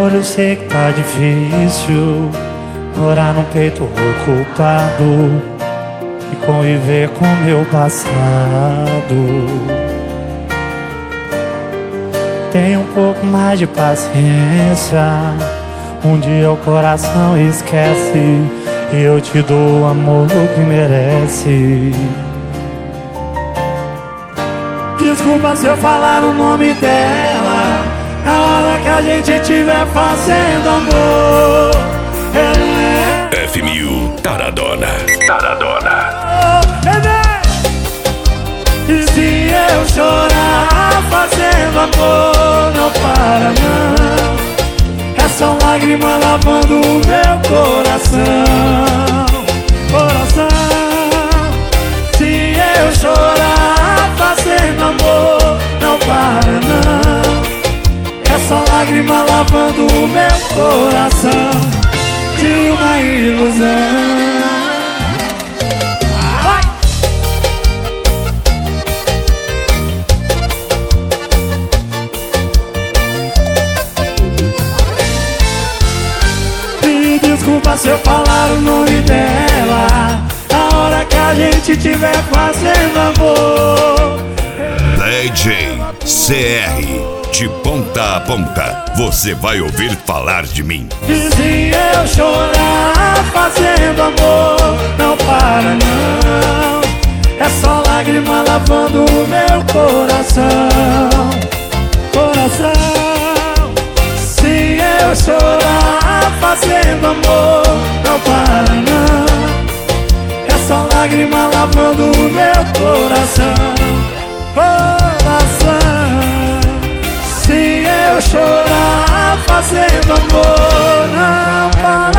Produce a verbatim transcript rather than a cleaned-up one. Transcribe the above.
amor, eu sei que tá difícil morar num peito ocupado e conviver com meu passado. Tenha um pouco mais de paciência, um dia o coração esquece e eu te dou o amor que merece. Desculpa se eu falar o nome dela na hora que a gente estiver fazendo amor. Ela é F mil Taradona. Taradona. oh, E se eu chorar fazendo amor, não para não. É só lágrima lavando o meu coração. Coração. Se eu chorar fazendo amor, não para não. É só lágrima lavando o meu coração de uma ilusão. Vai! Me desculpa se eu falar o nome dela na hora que a gente estiver fazendo amor. D J C R. De ponta a ponta, você vai ouvir falar de mim. E se eu chorar fazendo amor, não para não. É só lágrima lavando o meu coração. Coração. Se eu chorar fazendo amor, não para não. É só lágrima lavando o meu coração. Coração. Se eu chorar fazendo amor, não para